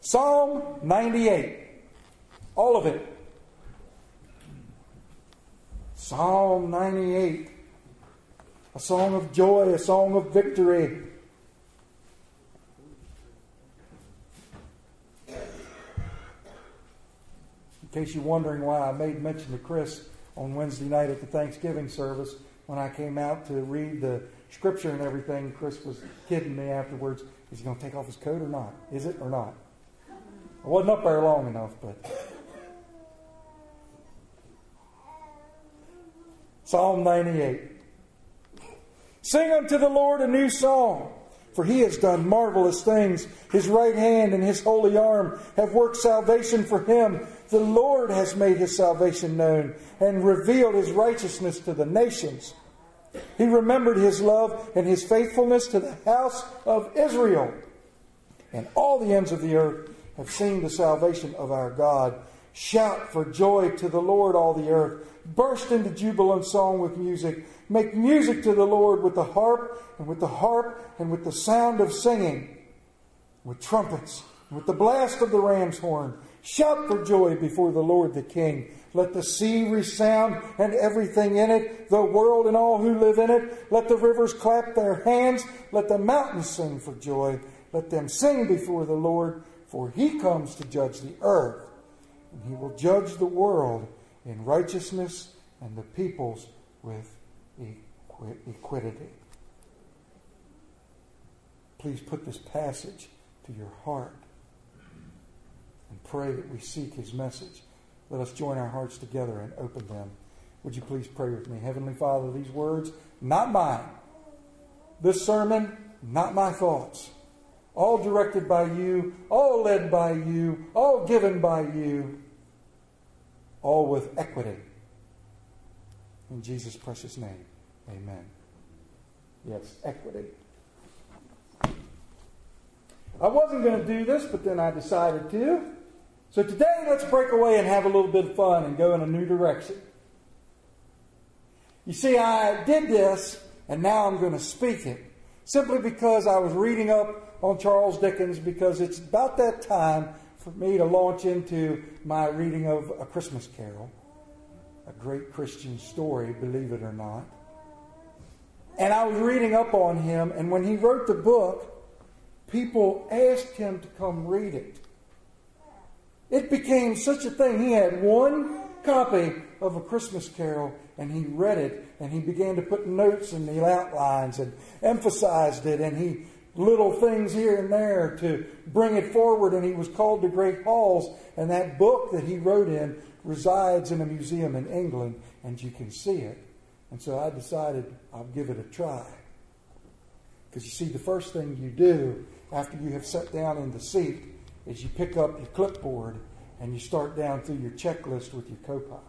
Psalm 98. All of it. Psalm 98. A song of joy, a song of victory. In case you're wondering why I made mention to Chris on Wednesday night at the Thanksgiving service, when I came out to read the scripture and everything, Chris was kidding me afterwards. Is he going to take off his coat or not? Is it or not? I wasn't up there long enough, but... Psalm 98. Sing unto the Lord a new song, for He has done marvelous things. His right hand and His holy arm have worked salvation for Him. The Lord has made His salvation known and revealed His righteousness to the nations. He remembered His love and His faithfulness to the house of Israel. And all the ends of the earth have seen the salvation of our God. Shout for joy to the Lord, all the earth. Burst into jubilant song with music. Make music to the Lord with the harp and with the sound of singing, with trumpets, and with the blast of the ram's horn. Shout for joy before the Lord the King. Let the sea resound and everything in it, the world and all who live in it. Let the rivers clap their hands. Let the mountains sing for joy. Let them sing before the Lord, for He comes to judge the earth. And He will judge the world in righteousness and the peoples with equity. Please put this passage to your heart and pray that we seek His message. Let us join our hearts together and open them. Would you please pray with me? Heavenly Father, these words, not mine. This sermon, not my thoughts. All directed by You, all led by You, all given by You, all with equity. In Jesus' precious name, amen. Yes, equity. I wasn't going to do this, but then I decided to. So today, let's break away and have a little bit of fun and go in a new direction. You see, I did this, and now I'm going to speak it, simply because I was reading up on Charles Dickens, because it's about that time for me to launch into my reading of A Christmas Carol, a great Christian story, believe it or not. And I was reading up on him, and when he wrote the book, people asked him to come read it. It became such a thing. He had one copy of A Christmas Carol, and he read it, and he began to put notes in the outlines and emphasized it, and he little things here and there to bring it forward, and he was called to great halls, and that book that he wrote in resides in a museum in England, and you can see it. And so I decided I'll give it a try. Because you see, the first thing you do after you have sat down in the seat is you pick up your clipboard and you start down through your checklist with your co-pilot.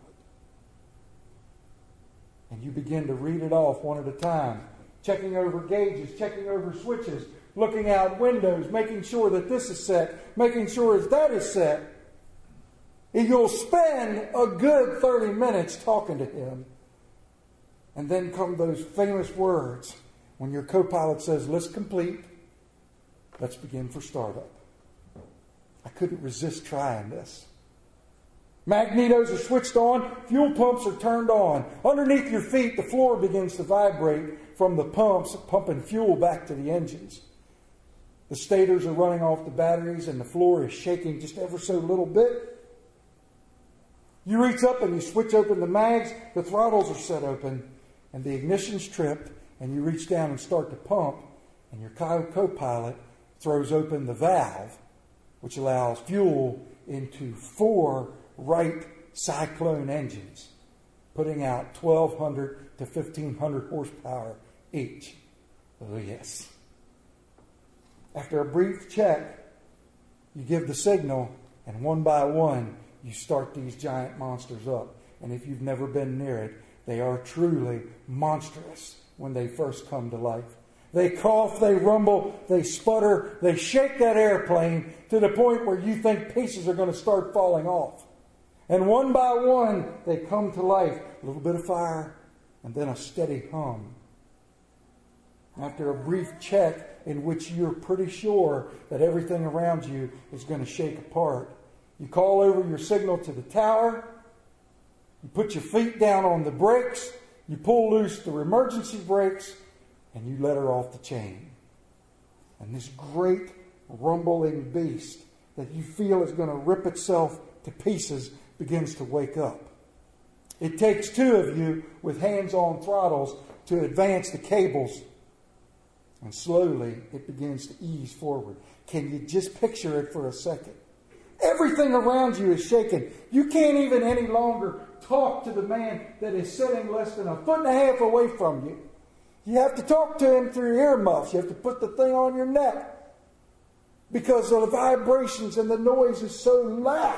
And you begin to read it off one at a time, checking over gauges, checking over switches, looking out windows, making sure that this is set, making sure that is set. And you'll spend a good 30 minutes talking to him. And then come those famous words when your co-pilot says, list complete, let's begin for startup. I couldn't resist trying this. Magnetos are switched on, fuel pumps are turned on. Underneath your feet, the floor begins to vibrate from the pumps, pumping fuel back to the engines. The stators are running off the batteries, and the floor is shaking just ever so little bit. You reach up and you switch open the mags, the throttles are set open, and the ignition's tripped, and you reach down and start to pump, and your co-pilot throws open the valve, which allows fuel into 4 Wright Cyclone engines, putting out 1,200 to 1,500 horsepower each. Oh, yes. After a brief check, you give the signal, and one by one, you start these giant monsters up. And if you've never been near it, they are truly monstrous when they first come to life. They cough, they rumble, they sputter, they shake that airplane to the point where you think pieces are going to start falling off. And one by one, they come to life. A little bit of fire, and then a steady hum. After a brief check, in which you're pretty sure that everything around you is going to shake apart. You call over your signal to the tower. You put your feet down on the brakes. You pull loose the emergency brakes, and you let her off the chain. And this great rumbling beast that you feel is going to rip itself to pieces begins to wake up. It takes two of you with hands-on throttles to advance the cables. And slowly it begins to ease forward. Can you just picture it for a second? Everything around you is shaking. You can't even any longer talk to the man that is sitting less than a foot and a half away from you. You have to talk to him through your earmuffs. You have to put the thing on your neck because of the vibrations and the noise is so loud.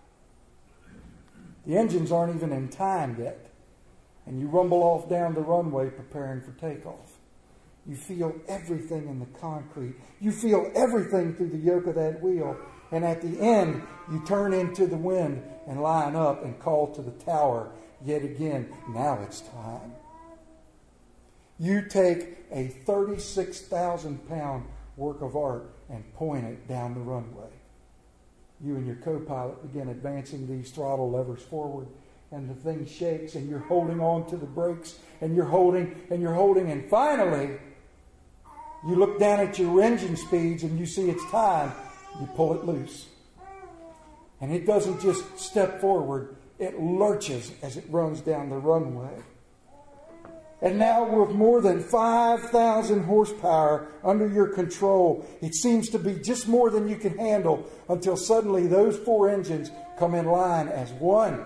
The engines aren't even in time yet. And you rumble off down the runway preparing for takeoff. You feel everything in the concrete. You feel everything through the yoke of that wheel. And at the end, you turn into the wind and line up and call to the tower yet again. Now it's time. You take a 36,000-pound work of art and point it down the runway. You and your co-pilot begin advancing these throttle levers forward, and the thing shakes, and you're holding on to the brakes, and you're holding, and finally, you look down at your engine speeds, and you see it's time. You pull it loose. And it doesn't just step forward, it lurches as it runs down the runway. And now with more than 5,000 horsepower under your control, it seems to be just more than you can handle until suddenly those four engines come in line as one.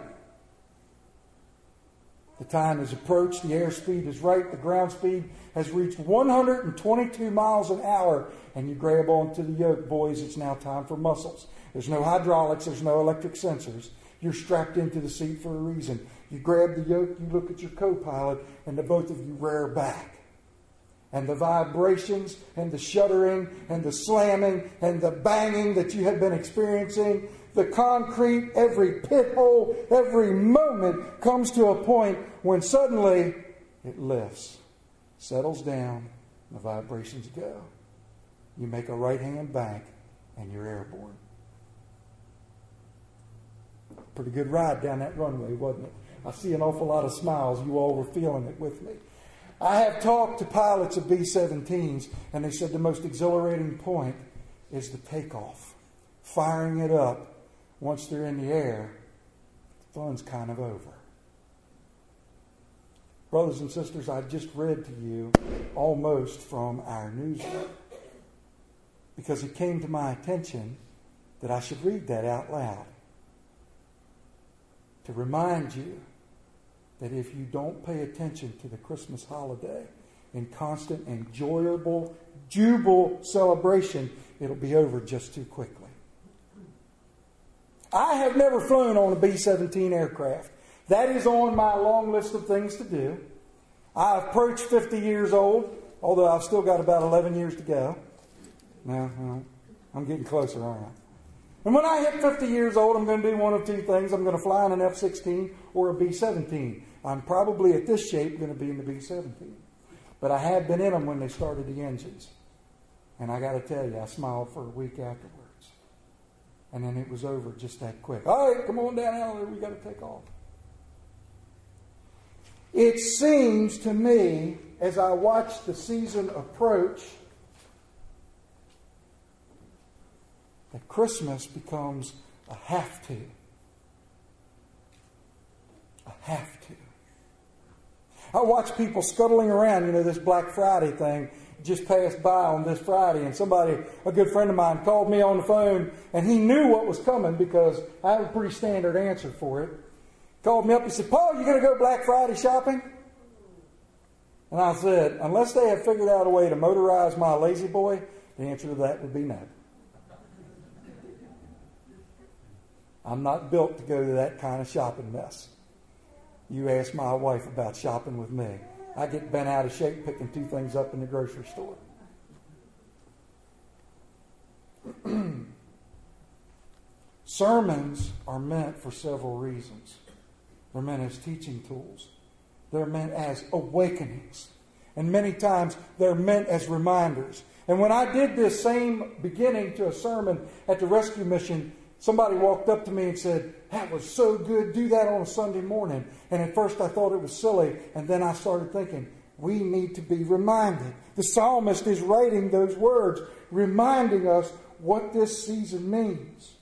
The time has approached, the airspeed is right, the ground speed has reached 122 miles an hour, and you grab onto the yoke. Boys, it's now time for muscles. There's no hydraulics, there's no electric sensors. You're strapped into the seat for a reason. You grab the yoke, you look at your co-pilot, and the both of you rear back. And the vibrations and the shuddering and the slamming and the banging that you have been experiencing, the concrete, every pit hole, every moment comes to a point when suddenly it lifts, settles down, the vibrations go. You make a right-hand bank and you're airborne. Pretty good ride down that runway, wasn't it? I see an awful lot of smiles. You all were feeling it with me. I have talked to pilots of B-17s, and they said the most exhilarating point is the takeoff. Firing it up once they're in the air, the fun's kind of over. Brothers and sisters, I just read to you almost from our newsletter because it came to my attention that I should read that out loud to remind you that if you don't pay attention to the Christmas holiday in constant, enjoyable, jubil celebration, it'll be over just too quickly. I have never flown on a B-17 aircraft. That is on my long list of things to do. I approach 50 years old, although I've still got about 11 years to go. No, I'm getting closer, aren't I? And when I hit 50 years old, I'm going to do one of two things. I'm going to fly in an F-16 or a B-17. I'm probably at this shape going to be in the B-17. But I had been in them when they started the engines. And I got to tell you, I smiled for a week afterwards. And then it was over just that quick. All right, come on down out there. We got to take off. It seems to me, as I watch the season approach, that Christmas becomes a have to. A have to. I watch people scuttling around, this Black Friday thing just passed by on this Friday, and a good friend of mine, called me on the phone, and he knew what was coming because I have a pretty standard answer for it. Called me up and said, "Paul, you going to go Black Friday shopping?" And I said, unless they have figured out a way to motorize my lazy boy, the answer to that would be no. I'm not built to go to that kind of shopping mess. You ask my wife about shopping with me. I get bent out of shape picking two things up in the grocery store. Sermons are meant for several reasons. They're meant as teaching tools. They're meant as awakenings. And many times they're meant as reminders. And when I did this same beginning to a sermon at the rescue mission, somebody walked up to me and said, "That was so good. Do that on a Sunday morning." And at first I thought it was silly. And then I started thinking, we need to be reminded. The psalmist is writing those words, reminding us what this season means.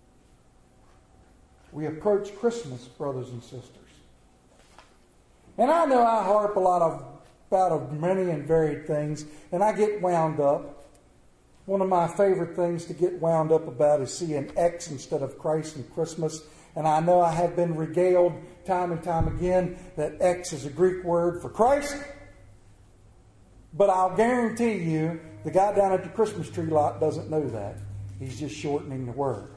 We approach Christmas, brothers and sisters. And I know I harp about many and varied things, and I get wound up. One of my favorite things to get wound up about is seeing X instead of Christ in Christmas. And I know I have been regaled time and time again that X is a Greek word for Christ. But I'll guarantee you, the guy down at the Christmas tree lot doesn't know that. He's just shortening the word.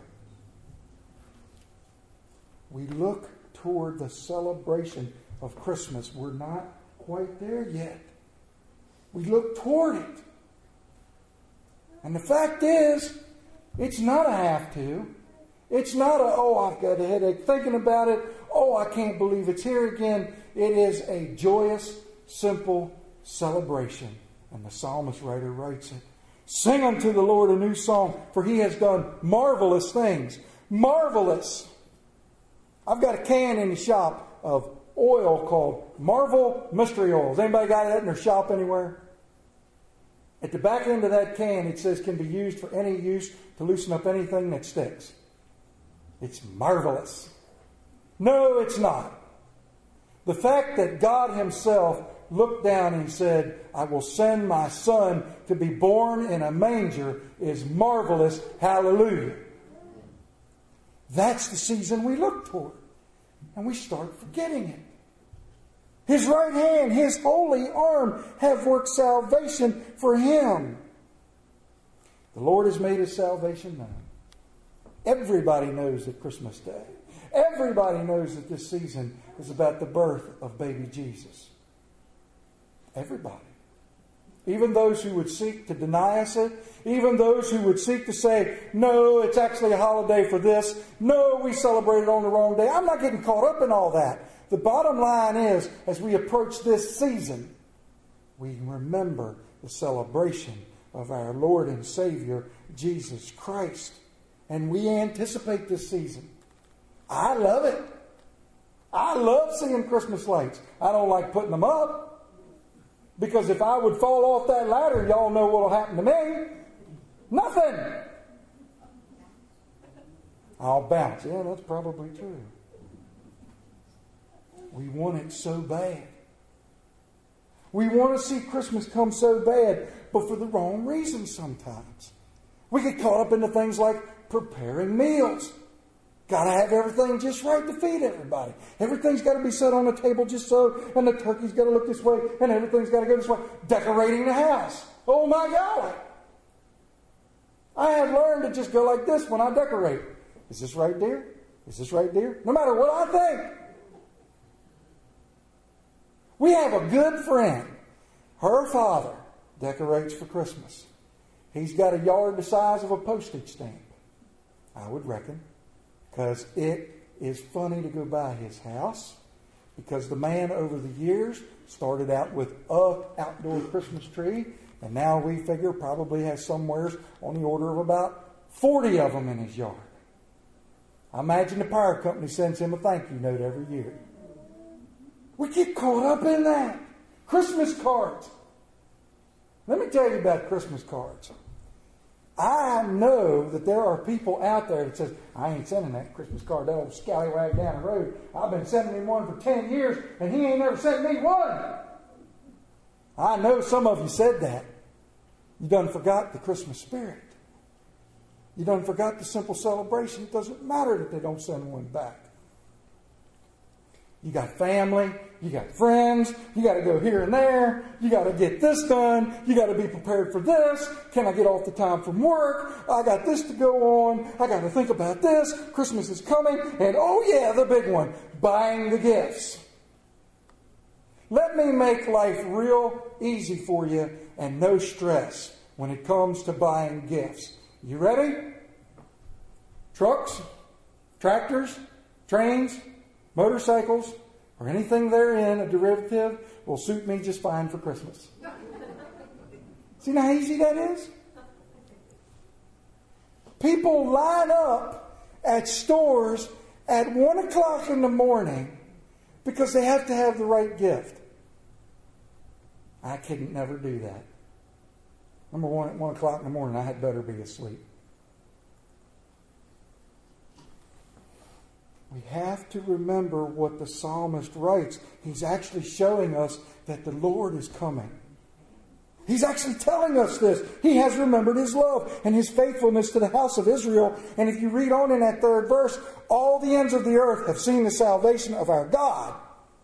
We look toward the celebration of Christmas. We're not quite there yet. We look toward it. And the fact is, it's not a have to. It's not a, oh, I've got a headache thinking about it. Oh, I can't believe it's here again. It is a joyous, simple celebration. And the psalmist writer writes it. Sing unto the Lord a new song, for he has done marvelous things. Marvelous. I've got a can in the shop of oil called Marvel Mystery Oils. Anybody got that in their shop anywhere? At the back end of that can, it says can be used for any use to loosen up anything that sticks. It's marvelous. No, it's not. The fact that God himself looked down and said, I will send my son to be born in a manger is marvelous. Hallelujah. That's the season we look toward. And we start forgetting it. His right hand, his holy arm have worked salvation for him. The Lord has made his salvation known. Everybody knows that Christmas Day. Everybody knows that this season is about the birth of baby Jesus. Everybody. Even those who would seek to deny us it. Even those who would seek to say, no, it's actually a holiday for this. No, we celebrate it on the wrong day. I'm not getting caught up in all that. The bottom line is, as we approach this season, we remember the celebration of our Lord and Savior, Jesus Christ. And we anticipate this season. I love it. I love seeing Christmas lights. I don't like putting them up. Because if I would fall off that ladder, y'all know what will happen to me. Nothing. I'll bounce. Yeah, that's probably true. We want it so bad. We want to see Christmas come so bad, but for the wrong reasons sometimes. We get caught up into things like preparing meals. Got to have everything just right to feed everybody. Everything's got to be set on the table just so, and the turkey's got to look this way, and everything's got to go this way. Decorating the house. Oh my golly. I have learned to just go like this when I decorate. Is this right, dear? Is this right, dear? No matter what I think. We have a good friend. Her father decorates for Christmas. He's got a yard the size of a postage stamp, I would reckon. Because it is funny to go by his house. Because the man over the years started out with an outdoor Christmas tree. And now we figure probably has somewhere on the order of about 40 of them in his yard. I imagine the power company sends him a thank you note every year. We get caught up in that. Christmas cards. Let me tell you about Christmas cards. I know that there are people out there that says, I ain't sending that Christmas card, that old scallywag down the road. I've been sending him one for 10 years, and he ain't never sent me one. I know some of you said that. You done forgot the Christmas spirit. You done forgot the simple celebration. It doesn't matter that they don't send one back. You got family, you got friends, you got to go here and there, you got to get this done, you got to be prepared for this. Can I get off the time from work? I got this to go on, I got to think about this. Christmas is coming, and oh yeah, the big one, buying the gifts. Let me make life real easy for you and no stress when it comes to buying gifts. You ready? Trucks, tractors, trains, motorcycles, or anything therein, a derivative, will suit me just fine for Christmas. See how easy that is? People line up at stores at 1 o'clock in the morning because they have to have the right gift. I couldn't never do that. Number one, at 1 o'clock in the morning, I had better be asleep. We have to remember what the psalmist writes. He's actually showing us that the Lord is coming. He's actually telling us this. He has remembered His love and His faithfulness to the house of Israel. And if you read on in that third verse, all the ends of the earth have seen the salvation of our God.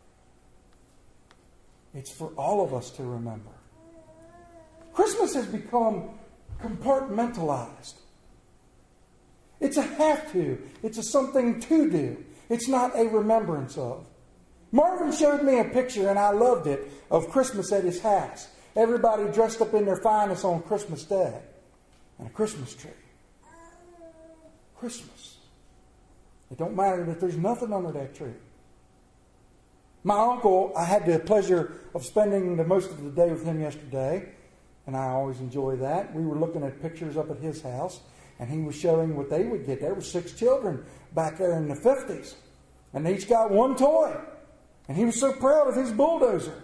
It's for all of us to remember. Christmas has become compartmentalized. It's a have to. It's a something to do. It's not a remembrance of. Marvin showed me a picture, and I loved it, of Christmas at his house. Everybody dressed up in their finest on Christmas Day. And a Christmas tree. Christmas. It don't matter that there's nothing under that tree. My uncle, I had the pleasure of spending the most of the day with him yesterday. And I always enjoy that. We were looking at pictures up at his house. And he was showing what they would get. There were 6 children back there in the 50s. And they each got one toy. And he was so proud of his bulldozer.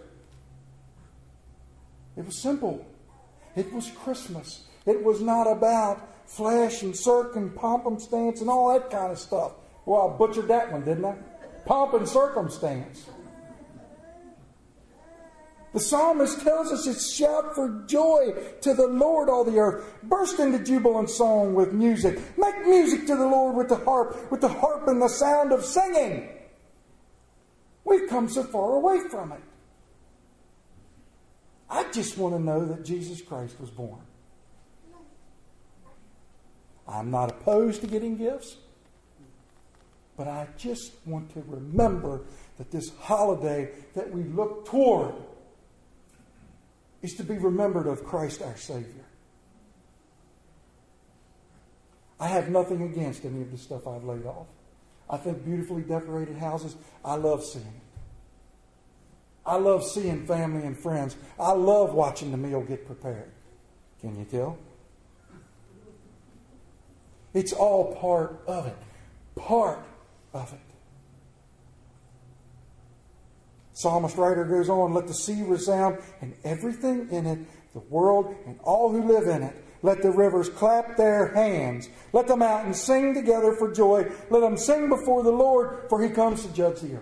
It was simple. It was Christmas. It was not about flash and circ and pomp-and-stance and all that kind of stuff. Well, I butchered that one, didn't I? Pomp and circumstance. The psalmist tells us it's shout for joy to the Lord, all the earth. Burst into jubilant song with music. Make music to the Lord with the harp and the sound of singing. We've come so far away from it. I just want to know that Jesus Christ was born. I'm not opposed to getting gifts, but I just want to remember that this holiday that we look toward is to be remembered of Christ our Savior. I have nothing against any of the stuff I've laid off. I think beautifully decorated houses, I love seeing it. I love seeing family and friends. I love watching the meal get prepared. Can you tell? It's all part of it. Part of it. Psalmist writer goes on, let the sea resound and everything in it, the world and all who live in it. Let the rivers clap their hands. Let the mountains sing together for joy. Let them sing before the Lord, for He comes to judge the earth.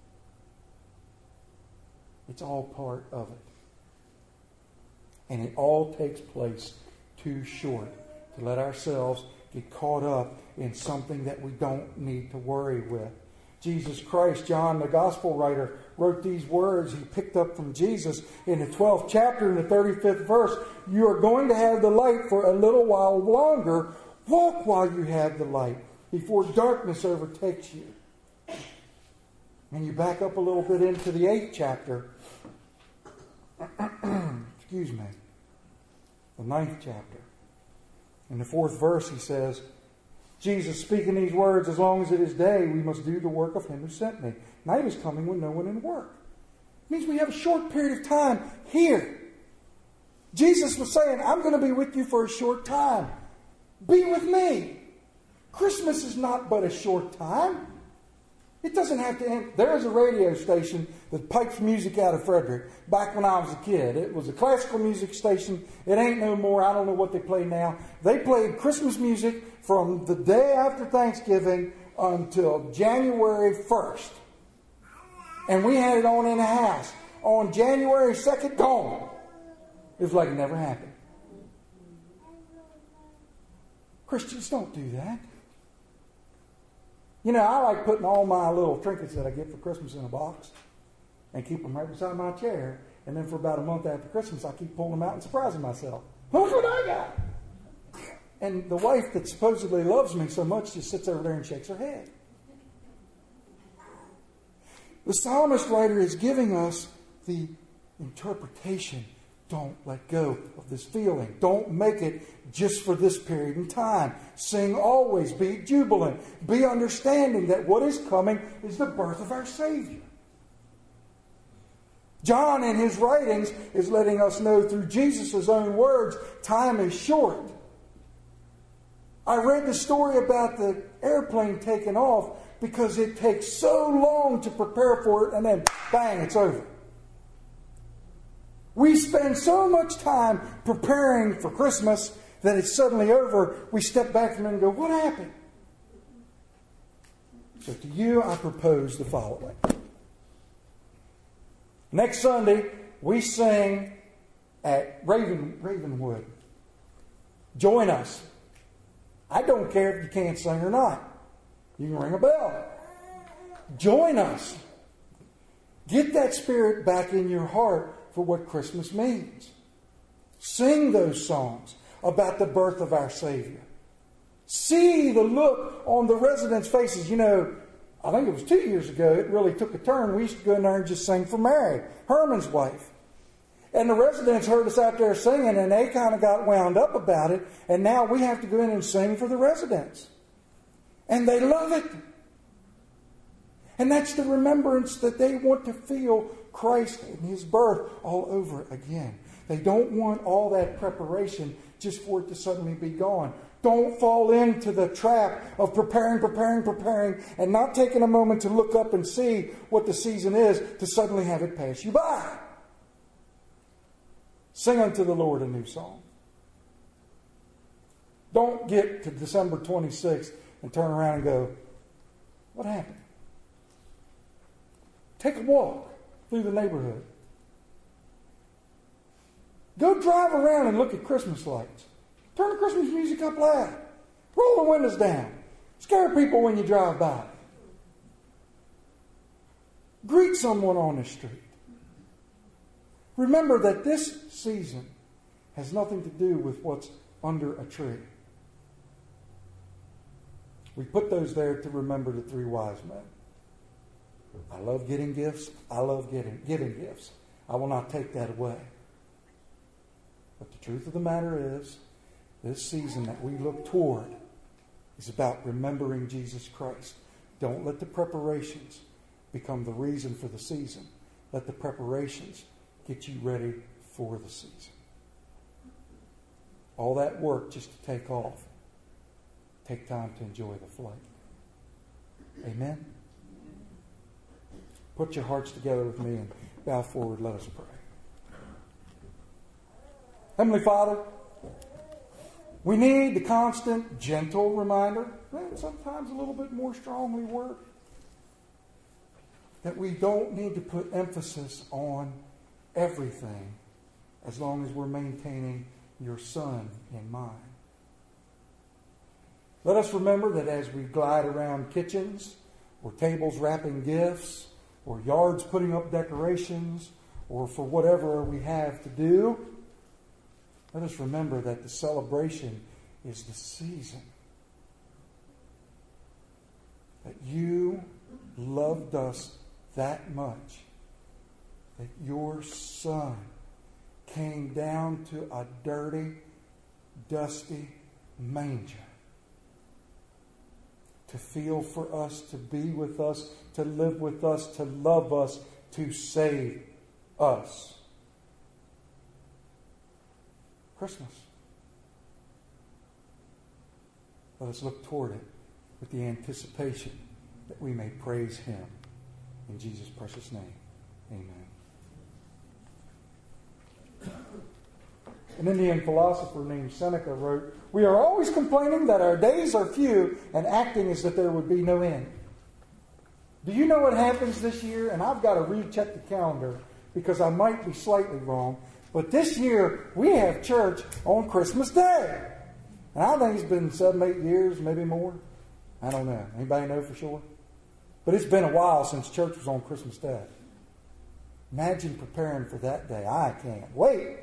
It's all part of it. And it all takes place too short to let ourselves get caught up in something that we don't need to worry with. Jesus Christ, John, the gospel writer, wrote these words he picked up from Jesus in the 12th chapter in the 35th verse. You are going to have the light for a little while longer. Walk while you have the light before darkness overtakes you. And you back up a little bit into the 8th chapter. Excuse me. The 9th chapter. In the 4th verse he says, Jesus speaking these words, as long as it is day, we must do the work of Him who sent me. Night is coming when no one in work. It means we have a short period of time here. Jesus was saying, I'm going to be with you for a short time. Be with me. Christmas is not but a short time. It doesn't have to end. There is a radio station that pipes music out of Frederick back when I was a kid. It was a classical music station. It ain't no more. I don't know what they play now. They played Christmas music from the day after Thanksgiving until January 1st. And we had it on in the house. On January 2nd, gone. It was like it never happened. Christians don't do that. You know, I like putting all my little trinkets that I get for Christmas in a box and keep them right beside my chair. And then for about a month after Christmas, I keep pulling them out and surprising myself. Look what I got! And the wife that supposedly loves me so much just sits over there and shakes her head. The psalmist writer is giving us the interpretation. Don't let go of this feeling. Don't make it just for this period in time. Sing always. Be jubilant. Be understanding that what is coming is the birth of our Savior. John, in his writings, is letting us know through Jesus' own words, time is short. I read the story about the airplane taking off because it takes so long to prepare for it, and then bang, it's over. We spend so much time preparing for Christmas that it's suddenly over. We step back from it and go, what happened? So to you, I propose the following. Next Sunday, we sing at Ravenwood. Join us. I don't care if you can't sing or not. You can ring a bell. Join us. Get that spirit back in your heart for what Christmas means. Sing those songs about the birth of our Savior. See the look on the residents' faces. You know, I think it was 2 years ago, it really took a turn. We used to go in there and just sing for Mary, Herman's wife. And the residents heard us out there singing, and they kind of got wound up about it. And now we have to go in and sing for the residents. And they love it. And that's the remembrance that they want to feel Christ and His birth all over again. They don't want all that preparation just for it to suddenly be gone. Don't fall into the trap of preparing, and not taking a moment to look up and see what the season is to suddenly have it pass you by. Sing unto the Lord a new song. Don't get to December 26th and turn around and go, what happened? Take a walk through the neighborhood. Go drive around and look at Christmas lights. Turn the Christmas music up loud. Roll the windows down. Scare people when you drive by. Greet someone on the street. Remember that this season has nothing to do with what's under a tree. We put those there to remember the 3 wise men. I love getting gifts. I love giving gifts. I will not take that away. But the truth of the matter is, this season that we look toward is about remembering Jesus Christ. Don't let the preparations become the reason for the season. Let the preparations get you ready for the season. All that work just to take off. Take time to enjoy the flight. Amen? Put your hearts together with me and bow forward. Let us pray. Heavenly Father, we need the constant, gentle reminder, and sometimes a little bit more strongly worded, that we don't need to put emphasis on everything as long as we're maintaining your Son in mind. Let us remember that as we glide around kitchens or tables wrapping gifts or yards putting up decorations or for whatever we have to do, let us remember that the celebration is the season. That you loved us that much that your Son came down to a dirty, dusty manger to feel for us, to be with us, to live with us, to love us, to save us. Christmas. Let us look toward it with the anticipation that we may praise Him. In Jesus' precious name, amen. An Indian philosopher named Seneca wrote, "We are always complaining that our days are few and acting as if there would be no end." Do you know what happens this year? And I've got to recheck the calendar because I might be slightly wrong. But this year, we have church on Christmas Day. And I think it's been 7, 8 years, maybe more. I don't know. Anybody know for sure? But it's been a while since church was on Christmas Day. Imagine preparing for that day. I can't wait.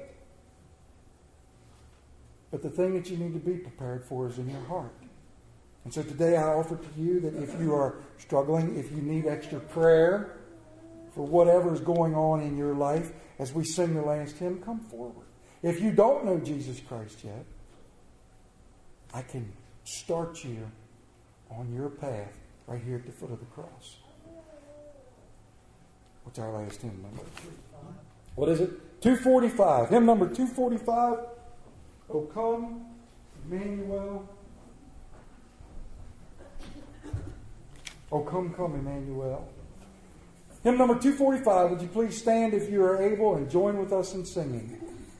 But the thing that you need to be prepared for is in your heart. And so today I offer to you that if you are struggling, if you need extra prayer for whatever is going on in your life, as we sing the last hymn, come forward. If you don't know Jesus Christ yet, I can start you on your path right here at the foot of the cross. What's our last hymn number? What is it? 245. Hymn number 245. O come, Emmanuel. O come, come, Emmanuel. Hymn number 245. Would you please stand if you are able and join with us in singing?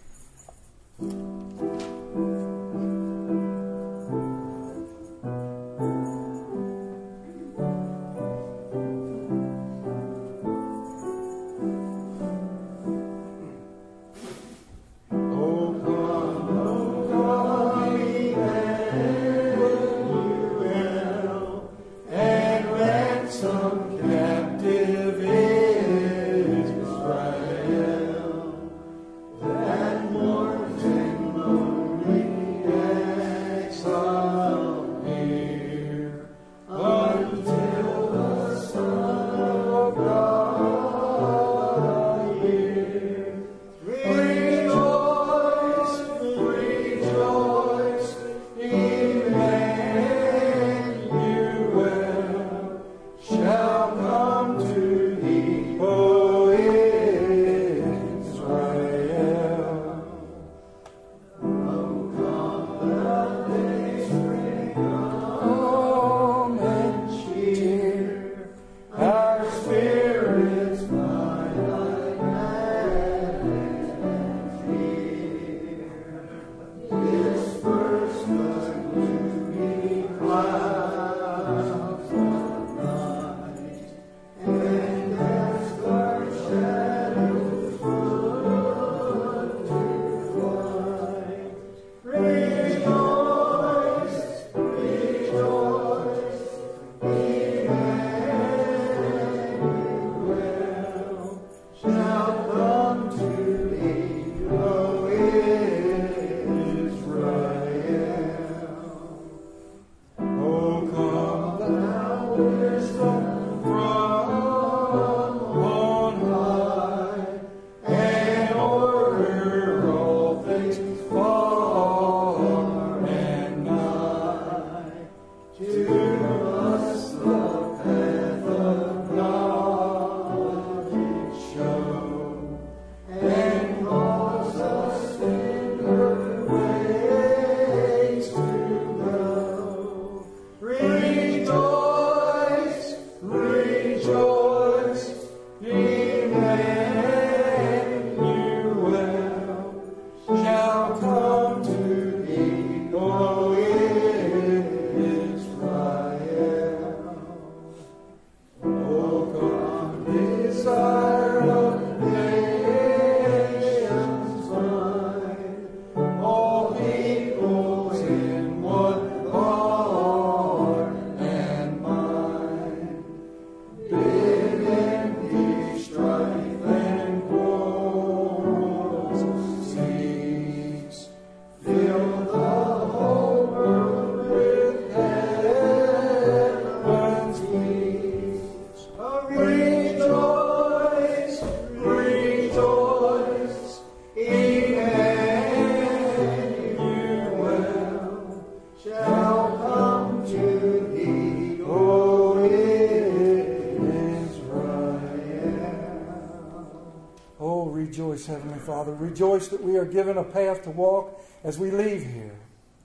Rejoice, Heavenly Father. Rejoice that we are given a path to walk as we leave here.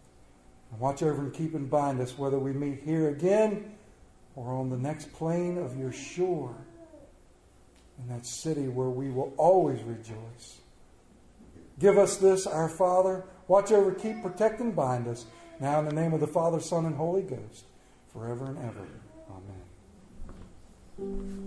And watch over and keep and bind us whether we meet here again or on the next plane of your shore in that city where we will always rejoice. Give us this, our Father. Watch over, keep, protect, and bind us. Now in the name of the Father, Son, and Holy Ghost, forever and ever. Amen.